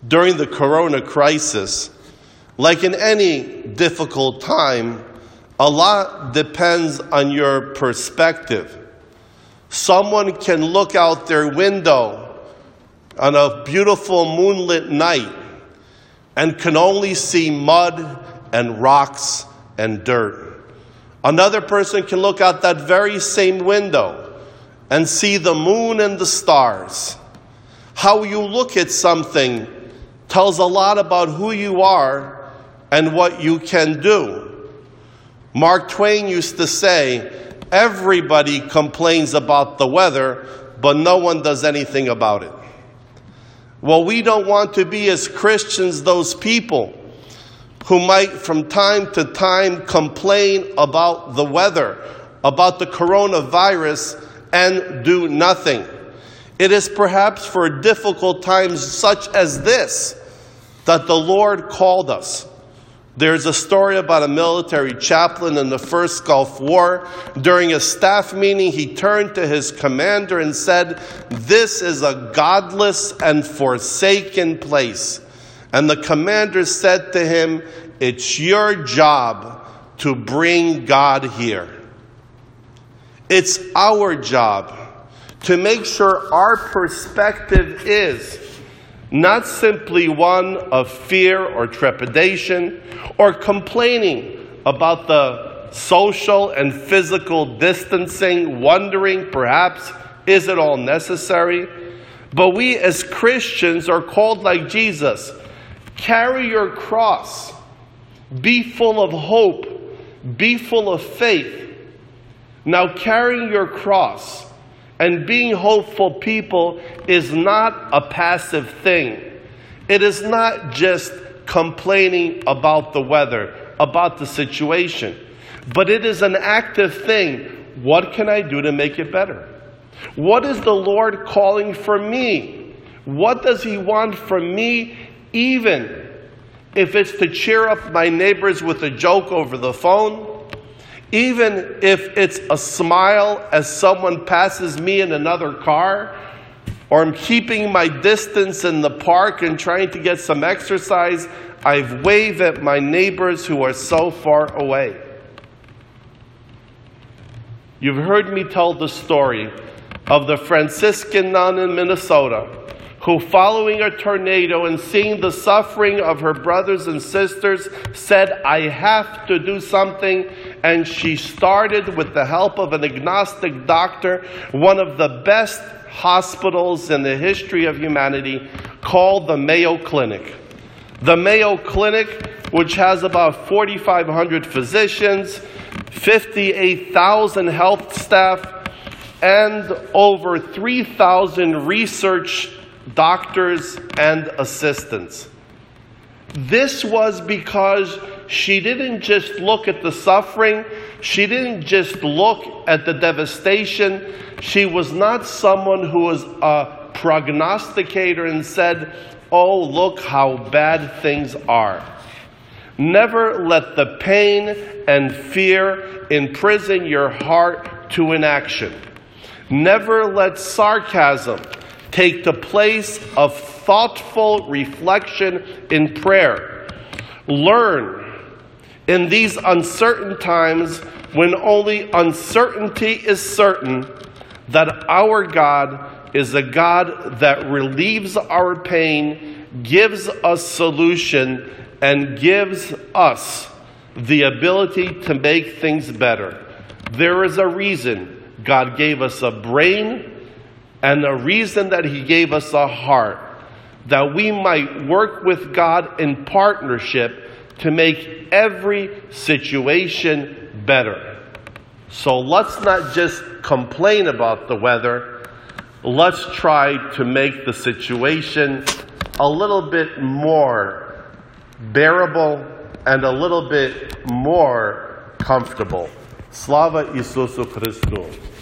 During the corona crisis, like in any difficult time, a lot depends on your perspective. Someone can look out their window on a beautiful moonlit night and can only see mud and rocks and dirt. Another person can look out that very same window and see the moon and the stars. How you look at something tells a lot about who you are and what you can do. Mark Twain used to say, everybody complains about the weather, but no one does anything about it. Well, we don't want to be, as Christians, those people who might from time to time complain about the weather, about the coronavirus, and do nothing. It is perhaps for difficult times such as this that the Lord called us. There's a story about a military chaplain in the First Gulf War. During a staff meeting, he turned to his commander and said, "This is a godless and forsaken place." And the commander said to him, "It's your job to bring God here." It's our job to make sure our perspective is not simply one of fear or trepidation or complaining about the social and physical distancing, wondering perhaps, is it all necessary? But we as Christians are called like Jesus. Carry your cross. Be full of hope. Be full of faith. Now, carrying your cross and being hopeful people is not a passive thing. It is not just complaining about the weather, about the situation, but it is an active thing. What can I do to make it better? What is the Lord calling for me? What does He want from me, even if it's to cheer up my neighbors with a joke over the phone? Even if it's a smile as someone passes me in another car, or I'm keeping my distance in the park and trying to get some exercise, I've waved at my neighbors who are so far away. You've heard me tell the story of the Franciscan nun in Minnesota who, following a tornado and seeing the suffering of her brothers and sisters, said, "I have to do something." And she started, with the help of an agnostic doctor, one of the best hospitals in the history of humanity, called the Mayo Clinic. The Mayo Clinic, which has about 4,500 physicians, 58,000 health staff, and over 3,000 research doctors and assistants. This was because she didn't just look at the suffering. She didn't just look at the devastation. She was not someone who was a prognosticator and said, "Oh, look how bad things are." Never let the pain and fear imprison your heart to inaction. Never let sarcasm take the place of thoughtful reflection in prayer. Learn in these uncertain times, when only uncertainty is certain, that our God is a God that relieves our pain, gives us solution, and gives us the ability to make things better. There is a reason God gave us a brain, and a reason that He gave us a heart, that we might work with God in partnership to make every situation better. So let's not just complain about the weather. Let's try to make the situation a little bit more bearable and a little bit more comfortable. Slava Isusu Christu.